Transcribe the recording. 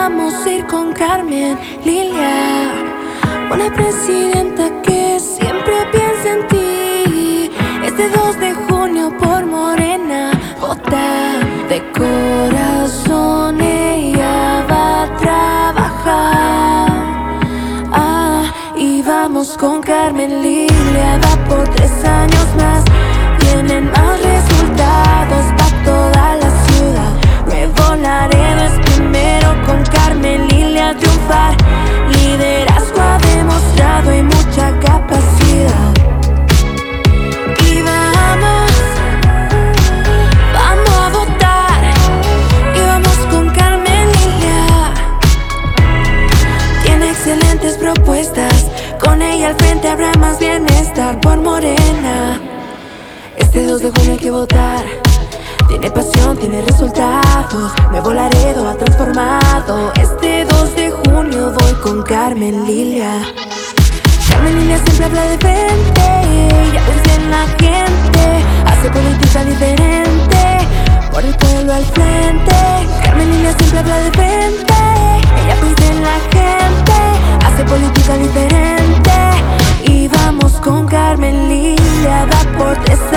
vamos a ir con Carmen Lilia, una presidenta que siempre piensa en ti. Este 2 de junio por Morena, vota de corazón, ella va a trabajar. Y vamos con Carmen Lilia, va por 3 años más. Vienen más resultados pa' toda la ciudad. Nuevo Laredo es primero, con Carmen Lilia triunfar. Liderazgo ha demostrado y mucha capacidad. Y vamos a votar. Y vamos con Carmen Lilia. Tiene excelentes propuestas, con ella al frente habrá más bienestar. Por Morena, este 2 de junio hay que votar. Tiene pasión, tiene resultados. Nuevo Laredo ha transformado. Este 2 de junio voy con Carmen Lilia. Carmen Lilia siempre habla de frente, ella piensa en la gente, hace política diferente, por el pueblo al frente. Carmen Lilia siempre habla de frente, ella piensa en la gente, hace política diferente. Y vamos con Carmen Lilia, va por 3 años.